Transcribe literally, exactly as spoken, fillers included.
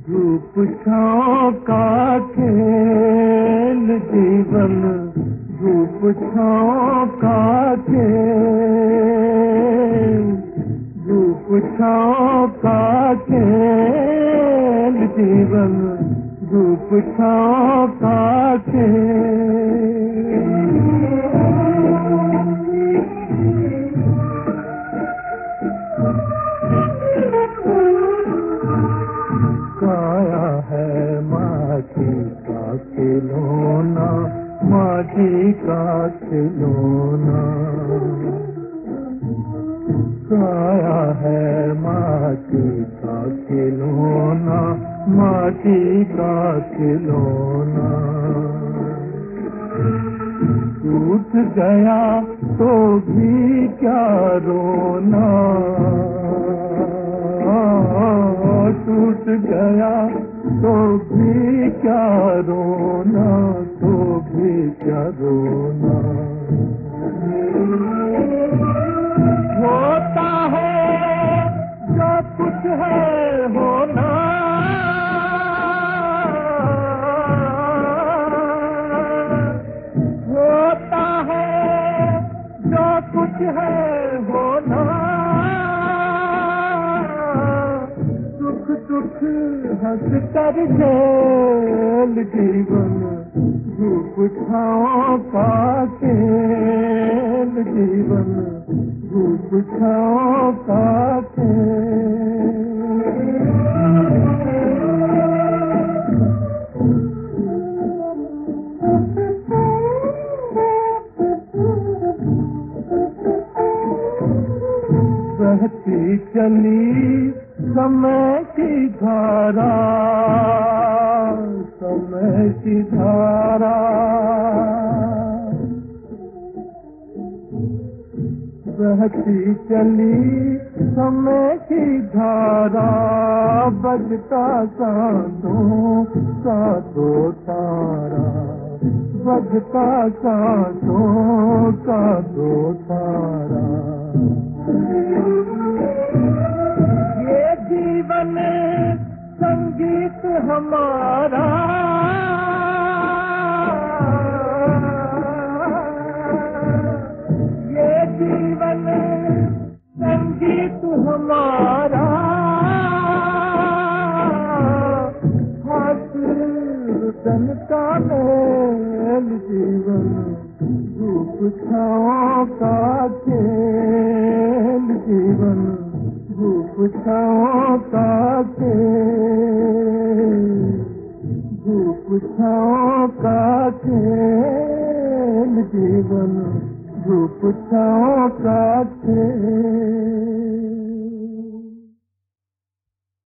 धूप छाँव का खेल जीवन, धूप छाँव का खेल, धूप छाँव का खेल जीवन, धूप छाँव का खेल। काया है माटी का खिलौना, माटी का खिलौना। काया है माटी का खिलौना, माटी का खिलौना। टूट गया तो भी क्या रोना, टूट गया तो भी क्या रोना, तो भी क्या रोना। होता है जो कुछ है होना, होता है जो कुछ है होना। सुख दुख हंस कर झेल जीवन, धूप छाँव का खेल जीवन, धूप छाँव का खेल। बहती चली समय की धारा, समय की धारा। बहती चली समय की धारा, बजता सांसों का दो तारा, बजता सांसों का दो तारा। ये जीवन संगीत हमारा, ये जीवन संगीत हमारा। हासन का मेल जीवन, धूप छाँव का खेल जीवन, धूप छाँव का खेल, धूप छाँव का खेल जीवन, धूप छाँव का खेल।